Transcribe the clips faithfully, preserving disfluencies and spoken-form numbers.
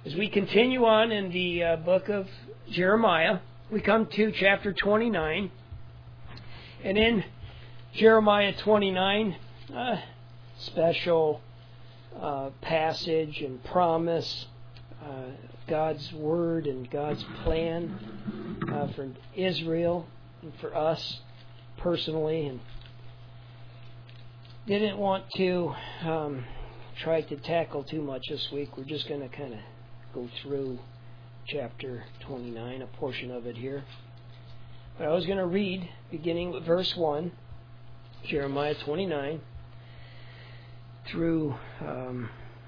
As we continue on in the uh, book of Jeremiah, we come to chapter twenty-nine. And in Jeremiah twenty-nine, uh, special uh, passage and promise, uh, God's word and God's plan uh, for Israel and for us personally. And didn't want to um, try to tackle too much this week. We're just going to kind of go through chapter twenty-nine, a portion of it here. But I was going to read, beginning with verse one, Jeremiah twenty-nine, through um,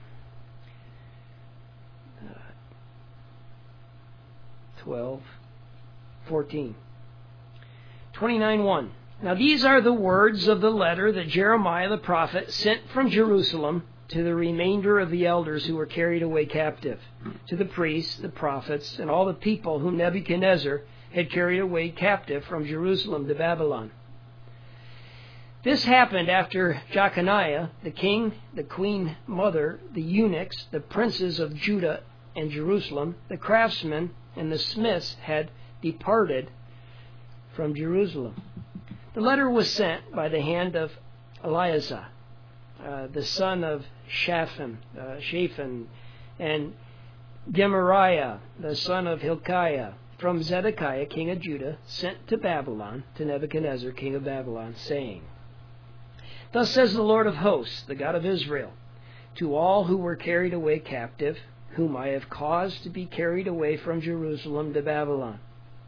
uh, twelve, fourteen. twenty-nine one. Now these are the words of the letter that Jeremiah the prophet sent from Jerusalem to the remainder of the elders who were carried away captive, to the priests, the prophets, and all the people whom Nebuchadnezzar had carried away captive from Jerusalem to Babylon. This happened after Jeconiah, the king, the queen mother, the eunuchs, the princes of Judah and Jerusalem, the craftsmen, and the smiths had departed from Jerusalem. The letter was sent by the hand of Eleazar, uh, the son of Shaphan, uh, Shaphan, and Gemariah, the son of Hilkiah, from Zedekiah, king of Judah, sent to Babylon, to Nebuchadnezzar, king of Babylon, saying, Thus says the Lord of hosts, the God of Israel, to all who were carried away captive, whom I have caused to be carried away from Jerusalem to Babylon.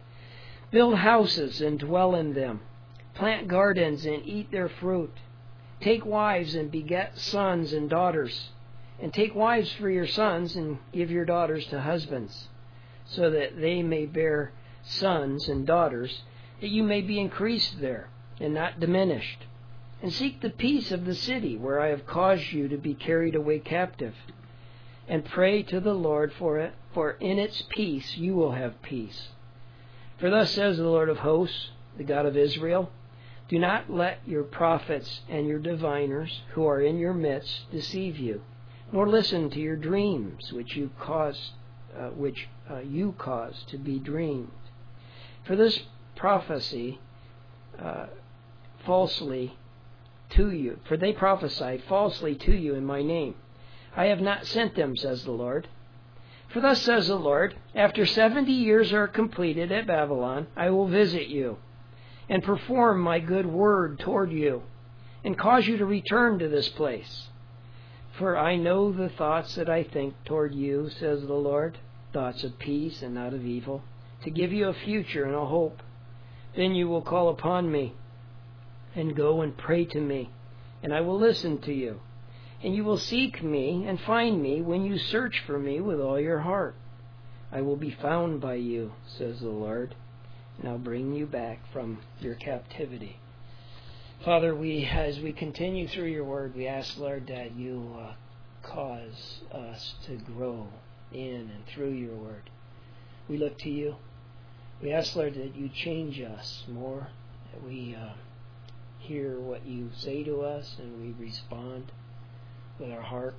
Build houses and dwell in them. Plant gardens and eat their fruit. Take wives and beget sons and daughters. And take wives for your sons and give your daughters to husbands, so that they may bear sons and daughters, that you may be increased there and not diminished. And seek the peace of the city where I have caused you to be carried away captive. And pray to the Lord for it, for in its peace you will have peace. For thus says the Lord of hosts, the God of Israel, do not let your prophets and your diviners who are in your midst deceive you, nor listen to your dreams which you cause, uh, which uh, you cause to be dreamed. For this prophecy uh, falsely to you, for they prophesy falsely to you in my name. I have not sent them, says the Lord. For thus says the Lord, after seventy years are completed at Babylon, I will visit you, and perform my good word toward you, and cause you to return to this place. For I know the thoughts that I think toward you, says the Lord, thoughts of peace and not of evil, to give you a future and a hope. Then you will call upon me, and go and pray to me, and I will listen to you. And you will seek me and find me when you search for me with all your heart. I will be found by you, says the Lord, and I'll bring you back from your captivity. Father, we, as we continue through your word, we ask, Lord, that you uh, cause us to grow in and through your word. We look to you. We ask, Lord, that you change us more, that we uh, hear what you say to us and we respond with our heart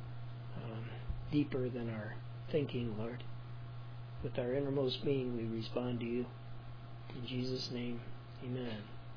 um, deeper than our thinking, Lord. With our innermost being, we respond to you. In Jesus' name, amen.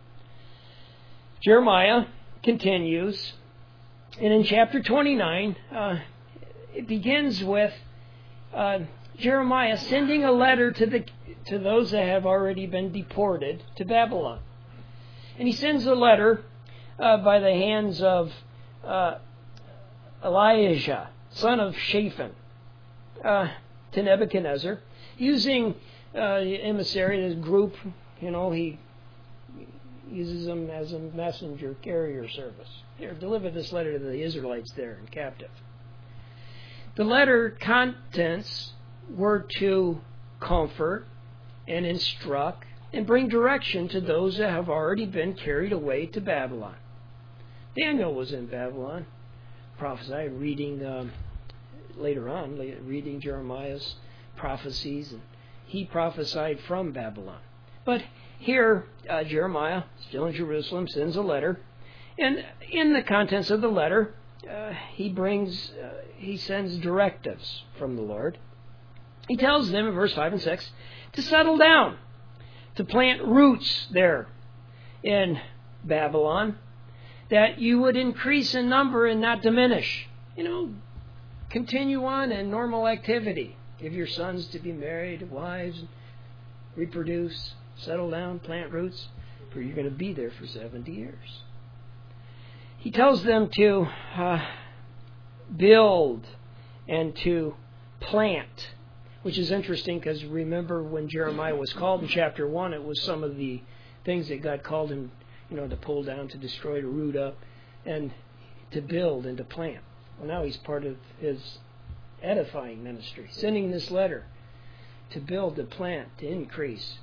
Jeremiah continues, and in chapter twenty-nine, uh, it begins with uh, Jeremiah sending a letter to the to those that have already been deported to Babylon. And he sends a letter uh, by the hands of uh, Elijah, son of Shaphan, uh, to Nebuchadnezzar, using uh, the emissary, this group. You know, he uses them as a messenger carrier service. Here, deliver this letter to the Israelites there in captive. The letter contents were to comfort and instruct and bring direction to those that have already been carried away to Babylon. Daniel was in Babylon, prophesied, reading um, later on, reading Jeremiah's prophecies, and he prophesied from Babylon. But here, uh, Jeremiah, still in Jerusalem, sends a letter, and in the contents of the letter, uh, he brings, uh, he sends directives from the Lord. He tells them in verse five and six to settle down, to plant roots there in Babylon, that you would increase in number and not diminish. You know, continue on in normal activity. Give your sons to be married, wives, reproduce, settle down, plant roots, for you're going to be there for seventy years. He tells them to uh, build and to plant, which is interesting because remember when Jeremiah was called in chapter one, it was some of the things that God called him, you know, to pull down, to destroy, to root up, and to build and to plant. Well, now he's part of his edifying ministry, sending this letter to build, to plant, to increase,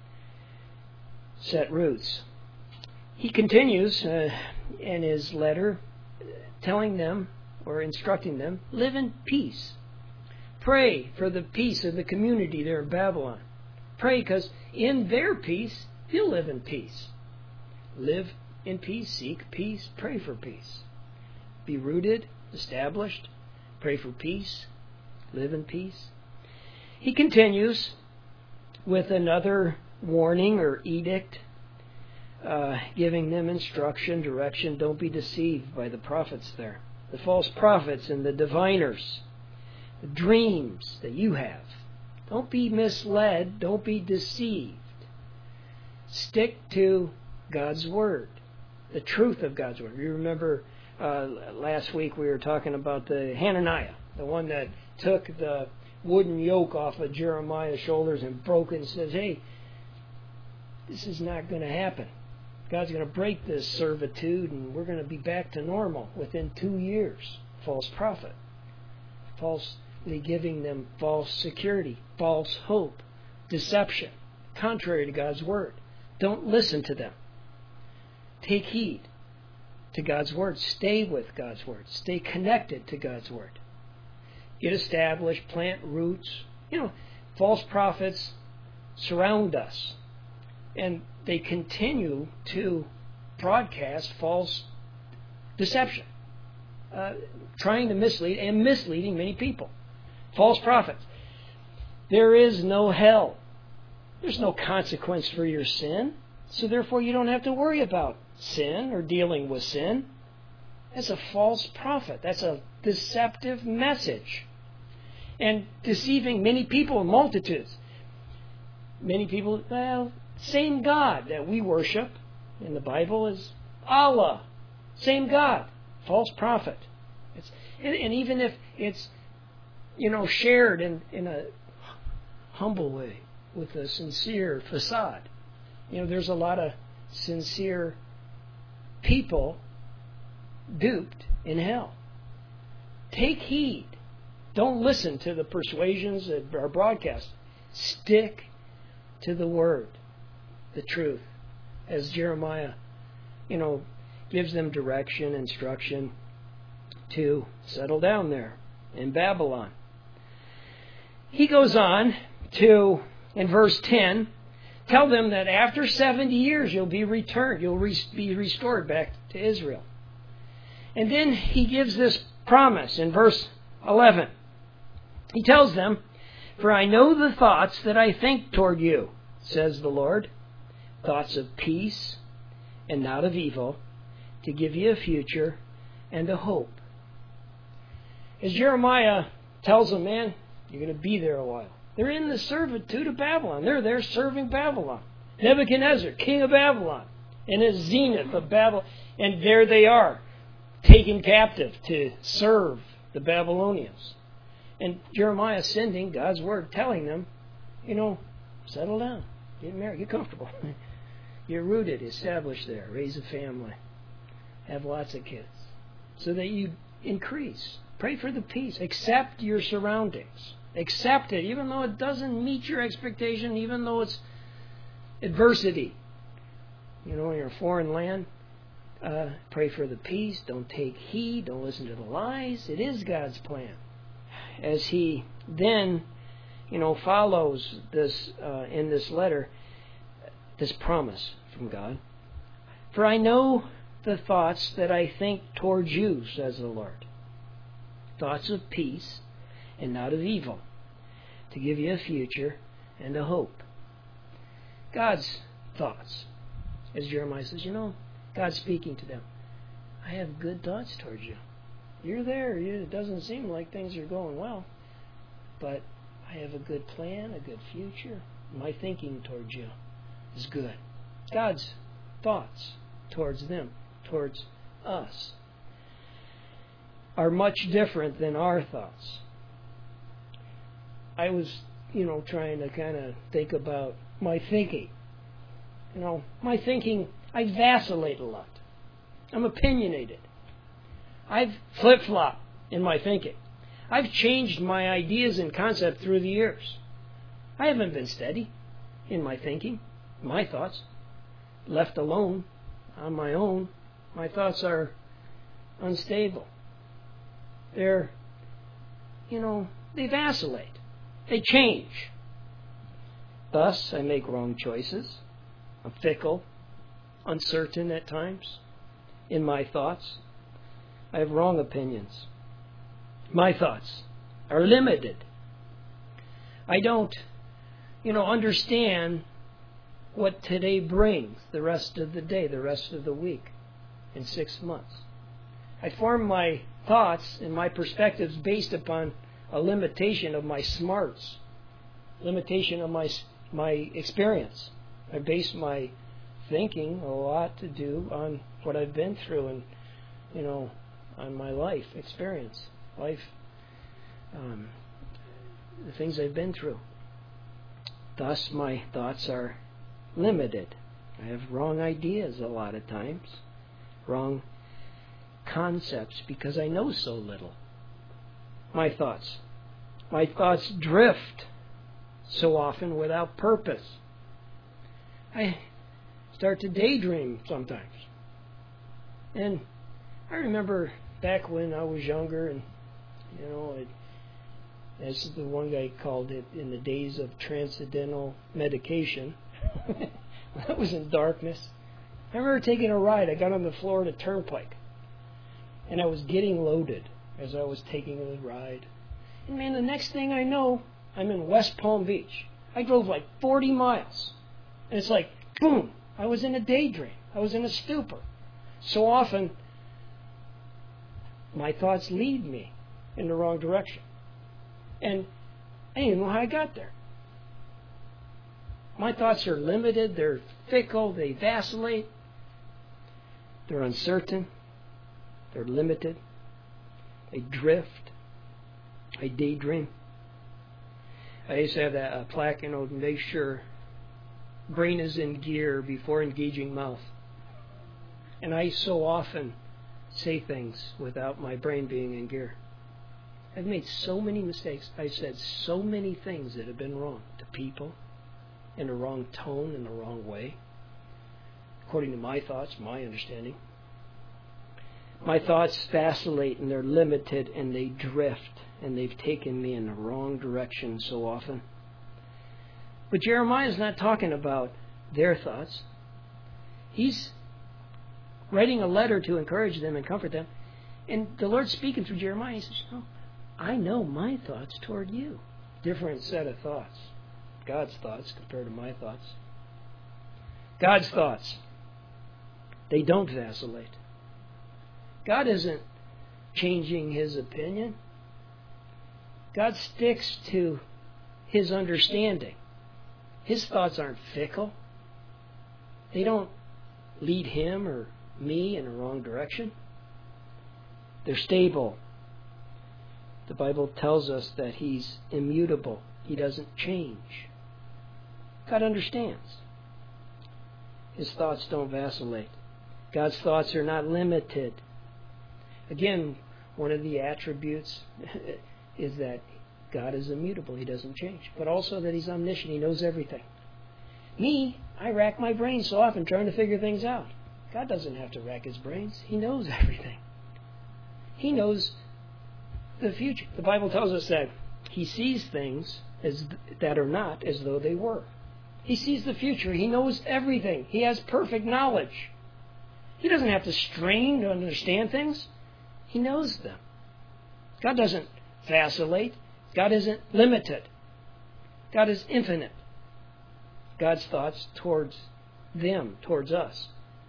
set roots. He continues uh, in his letter telling them or instructing them, live in peace. Pray for the peace of the community there in Babylon. Pray because in their peace, you'll live in peace. Live in peace, seek peace, pray for peace. Be rooted, established, pray for peace, live in peace. He continues with another warning or edict, uh, giving them instruction, direction. Don't be deceived by the prophets there, the false prophets and the diviners, the dreams that you have. Don't be misled. Don't be deceived. Stick to God's Word, the truth of God's Word. You remember uh, last week we were talking about the Hananiah, the one that took the wooden yoke off of Jeremiah's shoulders and broke it and says, hey, this is not going to happen. God's going to break this servitude and we're going to be back to normal within two years. False prophet. Falsely giving them false security, false hope, deception, contrary to God's Word. Don't listen to them. Take heed to God's Word. Stay with God's Word. Stay connected to God's Word. Get established, plant roots. You know, false prophets surround us. And they continue to broadcast false deception, uh, trying to mislead and misleading many people. False prophets. There is no hell. There's no consequence for your sin. So therefore you don't have to worry about sin or dealing with sin. That's a false prophet. That's a deceptive message. And deceiving many people and multitudes. Many people, well, same God that we worship in the Bible is Allah. Same God. False prophet. It's, and, and even if it's, you know, shared in, in a humble way with a sincere facade. You know, there's a lot of sincere people duped in hell. Take heed. Don't listen to the persuasions that are broadcast. Stick to the Word, the truth. As Jeremiah, you know, gives them direction, instruction to settle down there in Babylon. He goes on to, in verse ten, tell them that after seventy years you'll be returned. You'll re- be restored back to Israel. And then he gives this promise in verse eleven. He tells them, for I know the thoughts that I think toward you, says the Lord, thoughts of peace and not of evil, to give you a future and a hope. As Jeremiah tells them, man, you're going to be there a while. They're in the servitude of Babylon. They're there serving Babylon. Nebuchadnezzar, king of Babylon, in his zenith of Babylon. And there they are, taken captive to serve the Babylonians. And Jeremiah sending God's Word, telling them, you know, settle down, get married, get comfortable. You're rooted, established there, raise a family, have lots of kids, so that you increase. Pray for the peace. Accept your surroundings. Accept it, even though it doesn't meet your expectation, even though it's adversity. You know, in your foreign land, uh, pray for the peace. Don't take heed. Don't listen to the lies. It is God's plan. As he then, you know, follows this uh, in this letter, this promise from God. For I know the thoughts that I think towards you, says the Lord. Thoughts of peace and not of evil, to give you a future and a hope. God's thoughts. As Jeremiah says, you know, God's speaking to them. I have good thoughts towards you. You're there. It doesn't seem like things are going well. But I have a good plan, a good future. My thinking towards you is good. God's thoughts towards them, towards us, are much different than our thoughts. I was, you know, trying to kind of think about my thinking. You know, my thinking, I vacillate a lot. I'm opinionated. I've flip-flopped in my thinking. I've changed my ideas and concept through the years. I haven't been steady in my thinking, my thoughts. Left alone, on my own, my thoughts are unstable. They're, you know, they vacillate. They change. Thus, I make wrong choices. I'm fickle, uncertain at times in my thoughts. I have wrong opinions. My thoughts are limited. I don't, you know, understand what today brings, the rest of the day, the rest of the week, in six months. I form my thoughts and my perspectives based upon a limitation of my smarts, limitation of my my experience. I base my thinking a lot to do on what I've been through and, you know, on my life experience, life, um, the things I've been through. Thus, my thoughts are limited. I have wrong ideas a lot of times, wrong concepts because I know so little. My thoughts. My thoughts drift so often without purpose. I start to daydream sometimes. And I remember back when I was younger, and, you know, it, as the one guy called it, in the days of transcendental medication, when I was in darkness, I remember taking a ride. I got on the Florida Turnpike, and I was getting loaded as I was taking the ride. And man, the next thing I know, I'm in West Palm Beach. I drove like forty miles. And it's like, boom, I was in a daydream. I was in a stupor. So often, my thoughts lead me in the wrong direction. And I didn't know how I got there. My thoughts are limited, they're fickle, they vacillate, they're uncertain, they're limited, they drift, I daydream. I used to have that uh, plaque, you know, to make sure brain is in gear before engaging mouth. And I so often say things without my brain being in gear. I've made so many mistakes. I've said so many things that have been wrong to people, in the wrong tone, in the wrong way, according to my thoughts, my understanding. My thoughts vacillate and they're limited and they drift and they've taken me in the wrong direction so often. But Jeremiah is not talking about their thoughts. He's writing a letter to encourage them and comfort them. And the Lord's speaking through Jeremiah. He says, "Oh, I know my thoughts toward you." Different set of thoughts. God's thoughts compared to my thoughts. God's thoughts, they don't vacillate. God isn't changing His opinion. God sticks to His understanding. His thoughts aren't fickle. They don't lead Him or me in the wrong direction. They're stable. The Bible tells us that He's immutable. He doesn't change. God understands. His thoughts don't vacillate. God's thoughts are not limited. Again, one of the attributes is that God is immutable. He doesn't change. But also that He's omniscient. He knows everything. Me, I rack my brain so often trying to figure things out. God doesn't have to rack His brains. He knows everything. He knows the future. The Bible tells us that He sees things as that are not as though they were. He sees the future. He knows everything. He has perfect knowledge. He doesn't have to strain to understand things. He knows them. God doesn't vacillate. God isn't limited. God is infinite. God's thoughts towards them, towards us,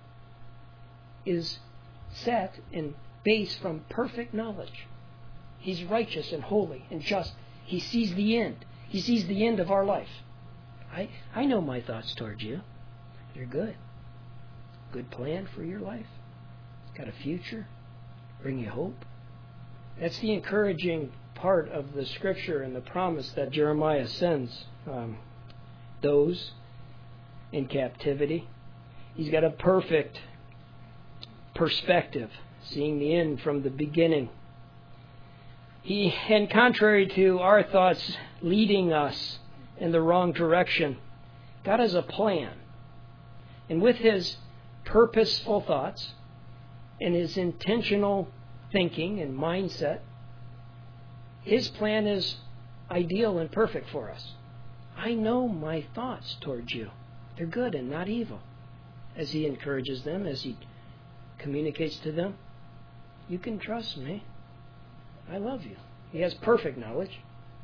is set and based from perfect knowledge. He's righteous and holy and just. He sees the end. He sees the end of our life. I, I know my thoughts towards you. They're good. Good plan for your life. Got a future. Bring you hope. That's the encouraging part of the Scripture and the promise that Jeremiah sends um, those in captivity. He's got a perfect perspective, seeing the end from the beginning. He, and contrary to our thoughts leading us in the wrong direction, God has a plan. And with His purposeful thoughts and His intentional thinking and mindset, His plan is ideal and perfect for us. I know my thoughts towards you. They're good and not evil. As He encourages them, as He communicates to them, you can trust me. I love you. He has perfect knowledge.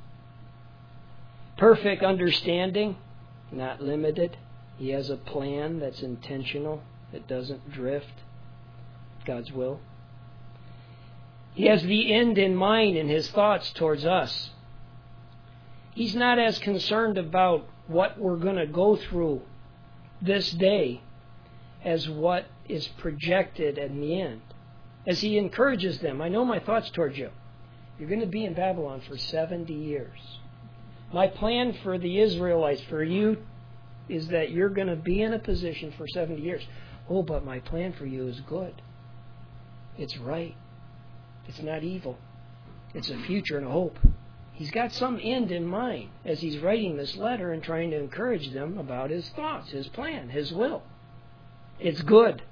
Perfect understanding, not limited. He has a plan that's intentional, that doesn't drift. God's will. He has the end in mind in His thoughts towards us. He's not as concerned about what we're going to go through this day as what is projected in the end. As He encourages them, I know my thoughts towards you. You're going to be in Babylon for seventy years. My plan for the Israelites, for you, is that you're going to be in a position for seventy years. Oh, but my plan for you is good. It's right. It's not evil. It's a future and a hope. He's got some end in mind as he's writing this letter and trying to encourage them about His thoughts, His plan, His will. It's good.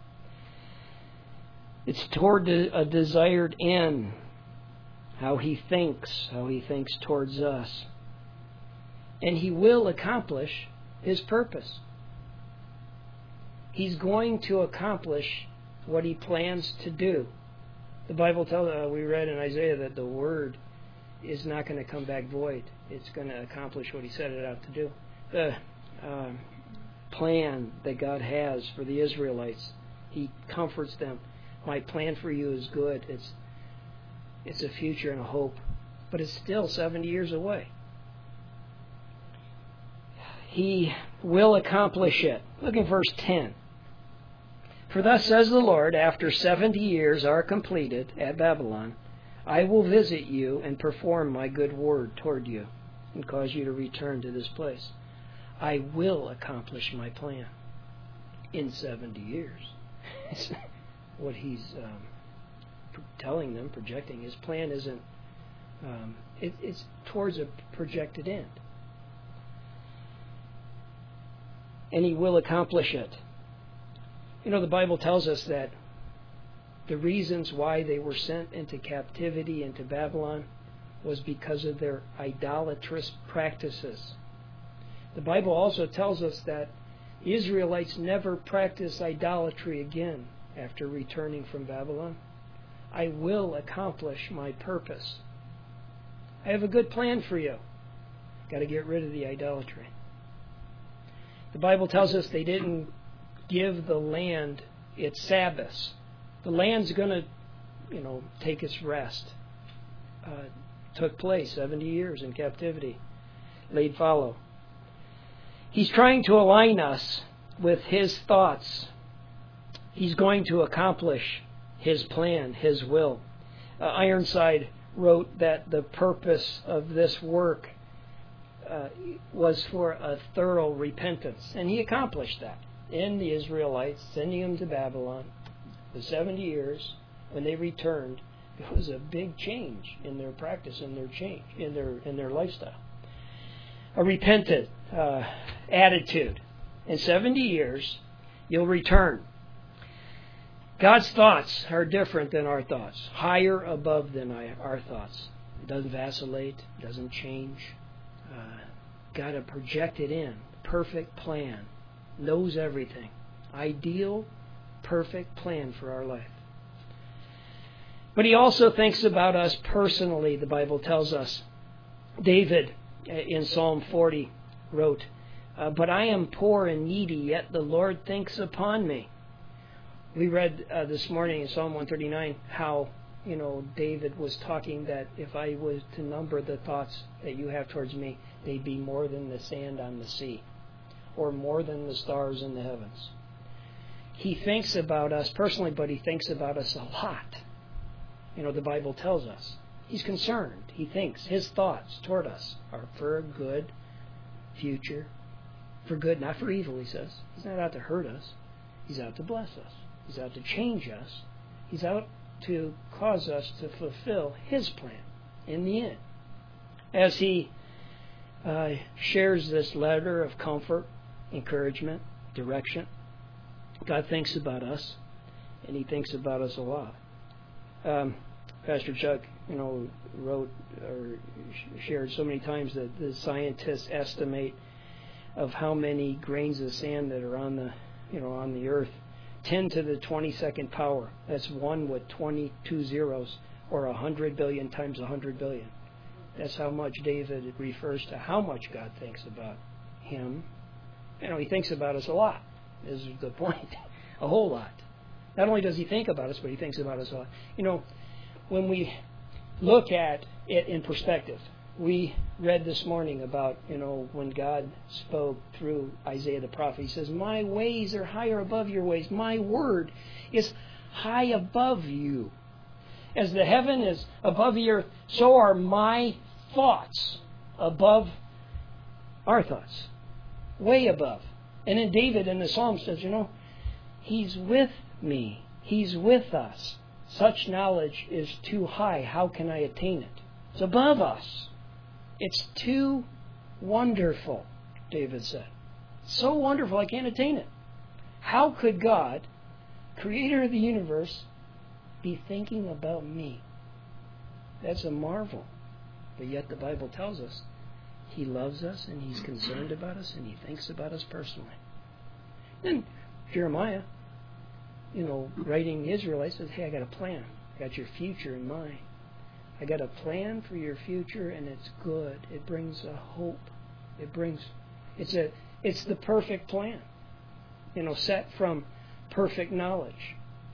It's toward a desired end. How He thinks, how He thinks towards us. And He will accomplish His purpose. He's going to accomplish what He plans to do. The Bible tells us, uh, we read in Isaiah, that the Word is not going to come back void. It's going to accomplish what He set it out to do. The uh, plan that God has for the Israelites, He comforts them. My plan for you is good. It's it's a future and a hope. But it's still seventy years away. He will accomplish it. Look at verse ten. For thus says the Lord, after seventy years are completed at Babylon, I will visit you and perform my good word toward you and cause you to return to this place. I will accomplish my plan in seventy years. It's what He's um, telling them, projecting. His plan isn't, um, it, it's towards a projected end. And He will accomplish it. You know, the Bible tells us that the reasons why they were sent into captivity into Babylon was because of their idolatrous practices. The Bible also tells us that the Israelites never practiced idolatry again after returning from Babylon. I will accomplish my purpose. I have a good plan for you. Got to get rid of the idolatry. The Bible tells us they didn't give the land its Sabbaths. The land's going to, you know, take its rest. Uh, took place seventy years in captivity. Laid fallow. He's trying to align us with His thoughts. He's going to accomplish His plan, His will. Uh, Ironside wrote that the purpose of this work uh, was for a thorough repentance. And He accomplished that in the Israelites, sending them to Babylon. The seventy years, when they returned, it was a big change in their practice, in their change, in their in their lifestyle. A repentant uh, attitude. In seventy years, you'll return. God's thoughts are different than our thoughts, higher above than our thoughts. It doesn't vacillate, doesn't change. Uh, got a projected in, perfect plan, knows everything, ideal perfect plan for our life. But He also thinks about us personally, the Bible tells us. David, in Psalm forty, wrote, uh, "But I am poor and needy, yet the Lord thinks upon me." We read uh, this morning in Psalm one thirty-nine how, you know, David was talking that if I was to number the thoughts that you have towards me, they'd be more than the sand on the sea, or more than the stars in the heavens. He thinks about us personally, but He thinks about us a lot. You know, the Bible tells us. He's concerned. He thinks His thoughts toward us are for a good future. For good, not for evil, He says. He's not out to hurt us. He's out to bless us. He's out to change us. He's out to cause us to fulfill His plan in the end. As He uh, shares this letter of comfort, encouragement, direction, God thinks about us, and He thinks about us a lot. Um, Pastor Chuck, you know, wrote or shared so many times that the scientists estimate of how many grains of sand that are on the, you know, on the earth, ten to the twenty-second power. That's one with twenty-two zeros, or a hundred billion times a hundred billion. That's how much David refers to how much God thinks about him. You know, He thinks about us a lot. Is the point? A whole lot. Not only does He think about us, but He thinks about us a lot. You know, when we look at it in perspective, we read this morning about, you know, when God spoke through Isaiah the prophet. He says, "My ways are higher above your ways. My word is high above you. As the heaven is above the earth, so are my thoughts above our thoughts." Way above. And then David in the Psalm says, you know, He's with me. He's with us. Such knowledge is too high. How can I attain it? It's above us. It's too wonderful, David said. So wonderful I can't attain it. How could God, creator of the universe, be thinking about me? That's a marvel. But yet the Bible tells us He loves us and He's concerned about us and He thinks about us personally. Then Jeremiah, you know, writing the Israelites, says, hey, I got a plan. I got your future in mind. I got a plan for your future, and it's good. It brings a hope. It brings, it's a, it's the perfect plan, you know, set from perfect knowledge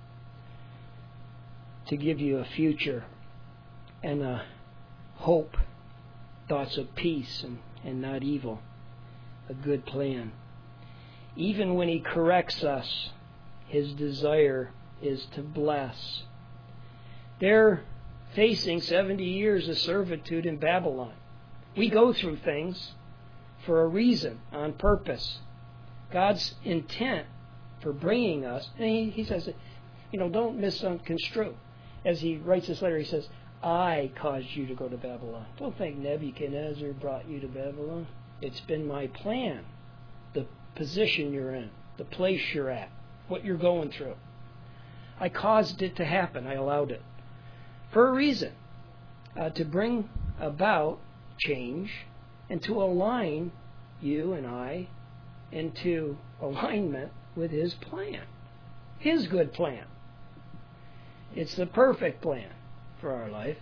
to give you a future and a hope, thoughts of peace and, and not evil, a good plan. Even when He corrects us, His desire is to bless. They're facing seventy years of servitude in Babylon. We go through things for a reason, on purpose. God's intent for bringing us, and he, he says, you know, don't misconstrue. As he writes this letter, he says, I caused you to go to Babylon. Don't think Nebuchadnezzar brought you to Babylon. It's been my plan. The position you're in, the place you're at, what you're going through. I caused it to happen. I allowed it. For a reason. Uh, to bring about change and to align you and I into alignment with His plan. His good plan. It's the perfect plan for our life.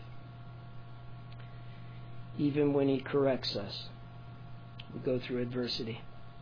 Even when He corrects us, we go through adversity.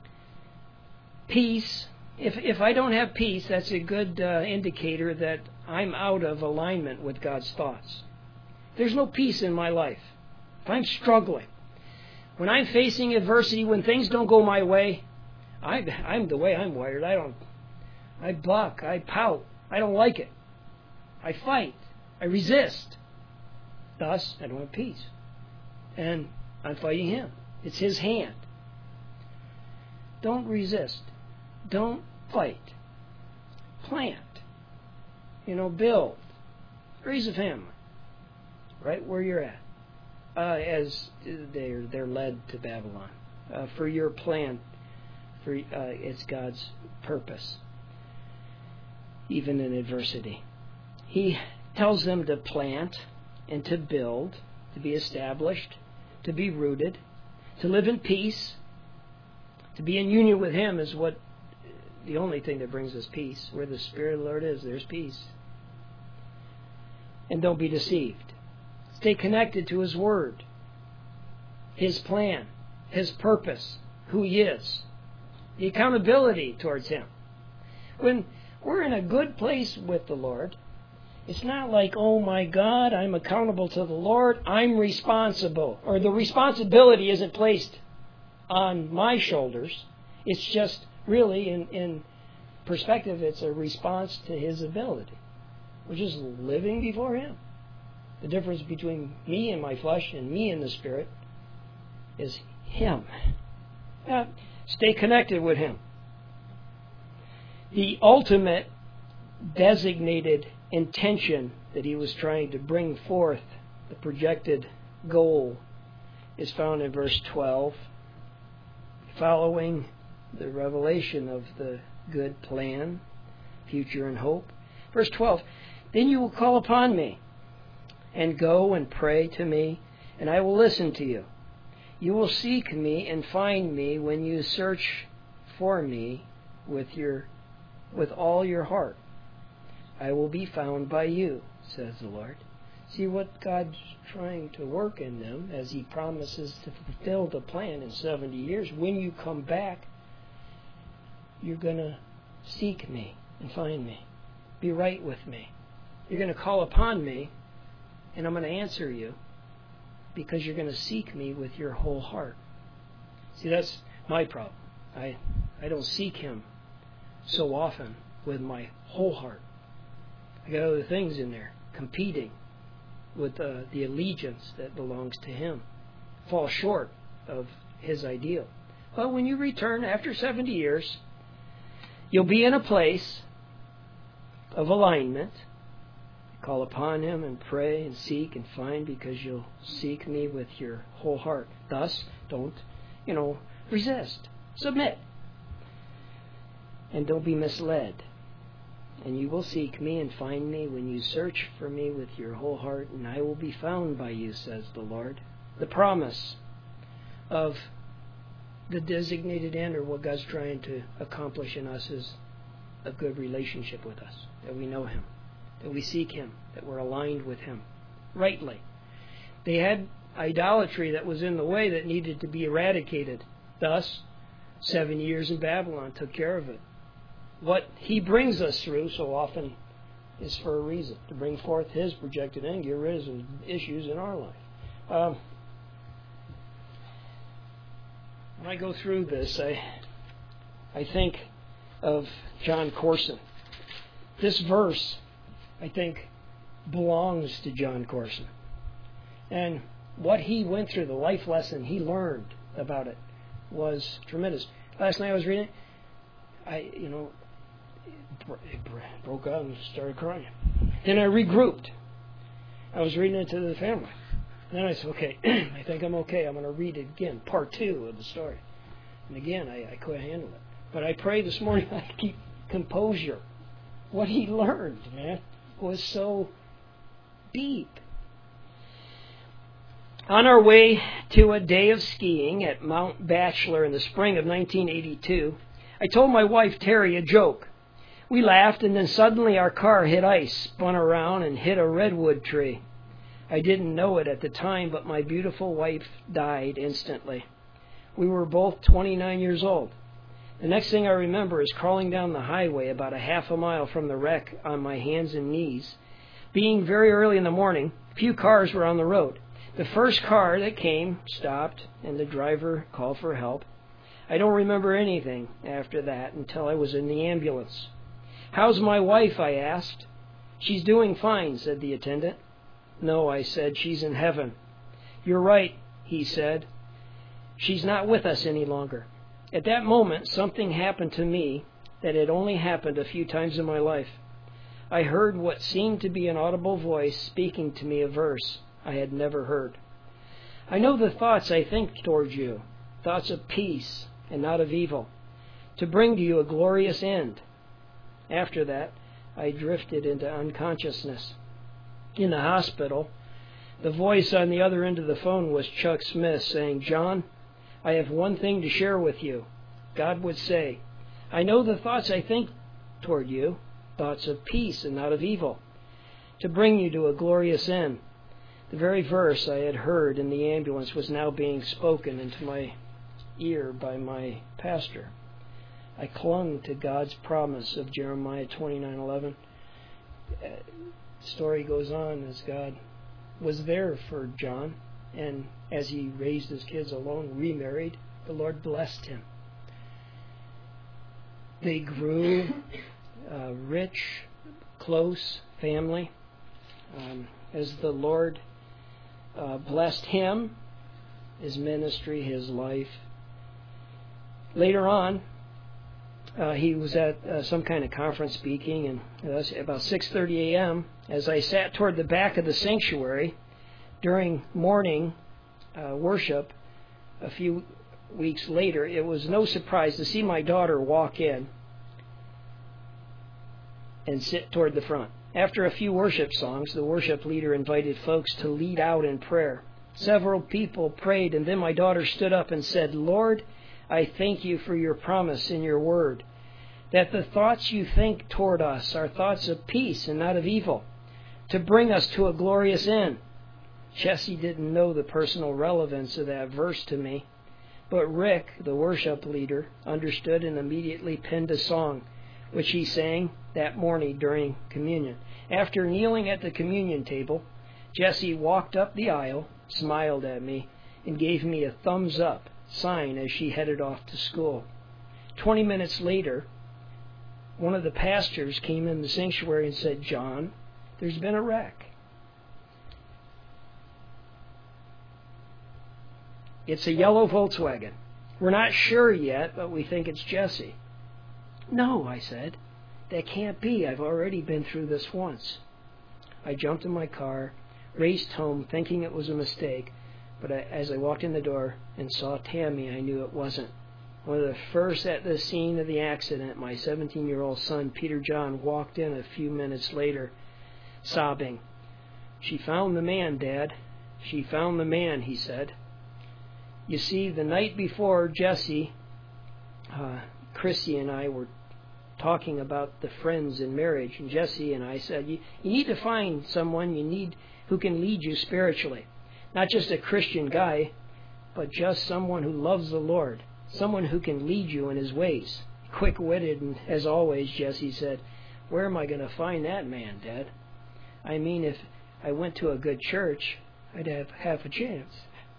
Peace. If if I don't have peace, that's a good uh, indicator that I'm out of alignment with God's thoughts. There's no peace in my life. If I'm struggling, when I'm facing adversity, when things don't go my way, I, I'm the way I'm wired. I don't. I buck. I pout. I don't like it. I fight. I resist. Thus, I don't have peace. And I'm fighting Him. It's His hand. Don't resist. Don't fight. Plant. You know, build. Raise a family. Right where you're at. Uh, as they're, they're led to Babylon. Uh, for your plan. For uh, it's God's purpose. Even in adversity. He tells them to plant and to build, to be established, to be rooted, to live in peace, to be in union with Him is what the only thing that brings us peace. Where the Spirit of the Lord is, there's peace. And don't be deceived. Stay connected to His Word, His plan, His purpose, who He is, the accountability towards Him. When we're in a good place with the Lord, it's not like, oh my God, I'm accountable to the Lord, I'm responsible. Or the responsibility isn't placed on my shoulders. It's just really, in, in perspective, it's a response to His ability. We're just living before Him. The difference between me and my flesh and me and the Spirit is Him. Now, stay connected with Him. The ultimate designated intention that He was trying to bring forth, the projected goal, is found in verse twelve. Following the revelation of the good plan, future and hope. Verse twelve, then you will call upon me and go and pray to me, and I will listen to you. You will seek me and find me when you search for me with your with all your heart. I will be found by you, says the Lord. See what God's trying to work in them as He promises to fulfill the plan in seventy years. When you come back, you're going to seek me and find me. Be right with me. You're going to call upon me, and I'm going to answer you because you're going to seek me with your whole heart. See, that's my problem. I, I don't seek Him so often with my whole heart. I got other things in there competing with uh, the allegiance that belongs to Him. Fall short of His ideal. But when you return after seventy years, you'll be in a place of alignment. Call upon Him and pray and seek and find because you'll seek me with your whole heart. Thus, don't, you know, resist. Submit. And don't be misled. And you will seek me and find me when you search for me with your whole heart, and I will be found by you, says the Lord. The promise of the designated end, or what God's trying to accomplish in us, is a good relationship with us, that we know Him, that we seek Him, that we're aligned with Him rightly. They had idolatry that was in the way that needed to be eradicated. Thus, seven years in Babylon took care of it. What He brings us through so often is for a reason, to bring forth His projected end, get rid of some issues in our life. Um, when I go through this, I I think of John Corson. This verse, I think, belongs to John Corson. And what he went through, the life lesson he learned about it, was tremendous. Last night I was reading it, I, you know, it broke out and started crying. Then I regrouped. I was reading it to the family. Then I said, okay, I think I'm okay. I'm going to read it again, part two of the story. And again, I, I couldn't handle it. But I prayed this morning I keep composure. What he learned, man, was so deep. On our way to a day of skiing at Mount Bachelor in the spring of nineteen eighty-two, I told my wife, Terry, a joke. We laughed, and then suddenly our car hit ice, spun around, and hit a redwood tree. I didn't know it at the time, but my beautiful wife died instantly. We were both twenty-nine years old. The next thing I remember is crawling down the highway about a half a mile from the wreck on my hands and knees. Being very early in the morning, few cars were on the road. The first car that came stopped, and the driver called for help. I don't remember anything after that until I was in the ambulance. How's my wife? I asked. She's doing fine, said the attendant. No, I said, she's in heaven. You're right, he said. She's not with us any longer. At that moment, something happened to me that had only happened a few times in my life. I heard what seemed to be an audible voice speaking to me a verse I had never heard. I know the thoughts I think towards you, thoughts of peace and not of evil, to bring to you a glorious end. After that, I drifted into unconsciousness. In the hospital, the voice on the other end of the phone was Chuck Smith saying, John, I have one thing to share with you. God would say, I know the thoughts I think toward you, thoughts of peace and not of evil, to bring you to a glorious end. The very verse I had heard in the ambulance was now being spoken into my ear by my pastor. I clung to God's promise of Jeremiah twenty-nine eleven. The story goes on as God was there for John, and as he raised his kids alone, remarried, the Lord blessed him. They grew a rich, close family um, as the Lord uh, blessed him, his ministry, his life. Later on, uh, he was at uh, some kind of conference speaking, and it was about six thirty a.m. as I sat toward the back of the sanctuary during morning uh, worship a few weeks later, it was no surprise to see my daughter walk in and sit toward the front. After a few worship songs, the worship leader invited folks to lead out in prayer. Several people prayed, and then my daughter stood up and said, "Lord, I thank you for your promise in your word, that the thoughts you think toward us are thoughts of peace and not of evil, to bring us to a glorious end." Jesse didn't know the personal relevance of that verse to me, but Rick, the worship leader, understood and immediately penned a song, which he sang that morning during communion. After kneeling at the communion table, Jesse walked up the aisle, smiled at me, and gave me a thumbs up sign as she headed off to school. Twenty minutes later, one of the pastors came in the sanctuary and said, "John, there's been a wreck. It's a yellow Volkswagen. We're not sure yet, but we think it's Jesse." "No," I said. "That can't be. I've already been through this once." I jumped in my car, raced home thinking it was a mistake, but I, as I walked in the door and saw Tammy, I knew it wasn't. One of the first at the scene of the accident, my seventeen-year-old son, Peter John, walked in a few minutes later, sobbing. "She found the man, Dad. She found the man," he said. You see, the night before Jesse, uh, Chrissy and I were talking about the friends in marriage, and Jesse and I said, you, you need to find someone you need who can lead you spiritually. Not just a Christian guy, but just someone who loves the Lord, someone who can lead you in his ways. Quick-witted, and as always, Jesse said, "Where am I going to find that man, Dad? I mean, if I went to a good church, I'd have half a chance."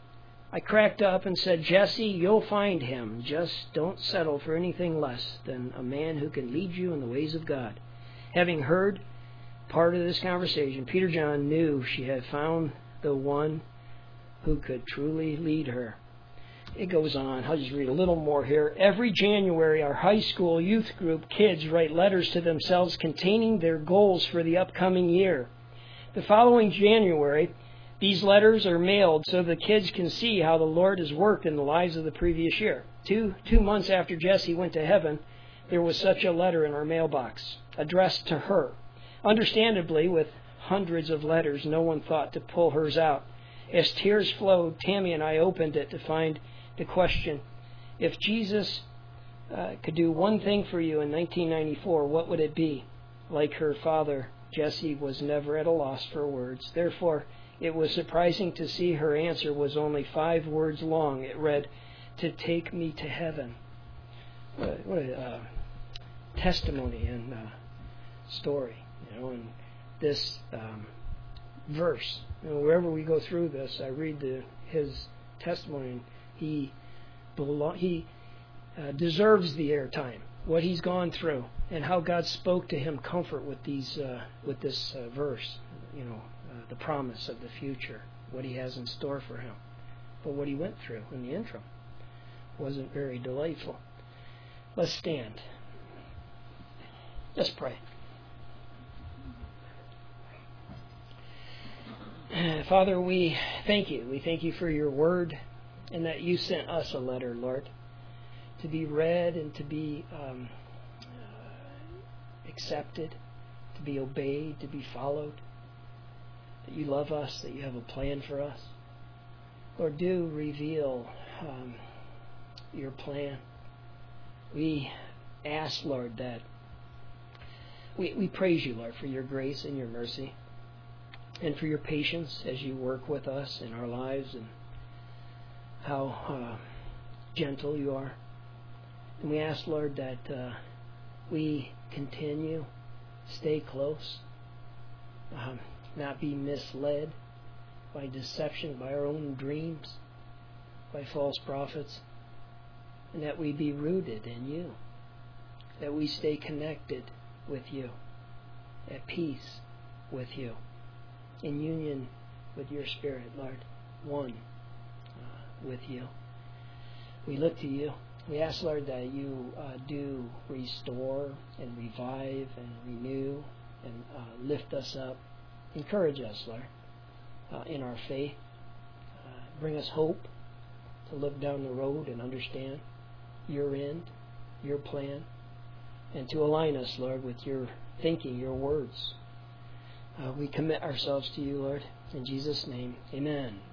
I cracked up and said, "Jesse, you'll find him. Just don't settle for anything less than a man who can lead you in the ways of God." Having heard part of this conversation, Peter John knew she had found the one who could truly lead her. It goes on. I'll just read a little more here. Every January, our high school youth group kids write letters to themselves containing their goals for the upcoming year. The following January, these letters are mailed so the kids can see how the Lord has worked in the lives of the previous year. Two, two months after Jesse went to heaven, there was such a letter in our mailbox, addressed to her. Understandably, with hundreds of letters, no one thought to pull hers out. As tears flowed, Tammy and I opened it to find the question, if Jesus uh, could do one thing for you in nineteen ninety-four, what would it be? Like her father, Jesse was never at a loss for words. Therefore, it was surprising to see her answer was only five words long. It read, "To take me to heaven." What a, what a uh, testimony and uh, story, you know, and this um, verse. You know, wherever we go through this, I read the, his testimony, and he belo- he uh, deserves the airtime. What he's gone through, and how God spoke to him comfort with these uh, with this uh, verse. You know. Uh, the promise of the future, what he has in store for him. But what he went through in the interim wasn't very delightful. Let's stand. Let's pray. Father, we thank you. We thank you for your word, and that you sent us a letter, Lord, to be read and to be um, uh, accepted, to be obeyed, to be followed. That you love us, that you have a plan for us. Lord, do reveal um, your plan. We ask, Lord, that we, we praise you, Lord, for your grace and your mercy and for your patience as you work with us in our lives and how uh, gentle you are. And we ask, Lord, that uh, we continue, stay close, um, not be misled by deception, by our own dreams, by false prophets, and that we be rooted in you, that we stay connected with you, at peace with you, in union with your Spirit, Lord, one uh, with you. We look to you. We ask, Lord, that you uh, do restore and revive and renew and uh, lift us up. Encourage us, Lord, uh, in our faith. Uh, bring us hope to look down the road and understand your end, your plan, and to align us, Lord, with your thinking, your words. Uh, we commit ourselves to you, Lord. In Jesus' name, amen.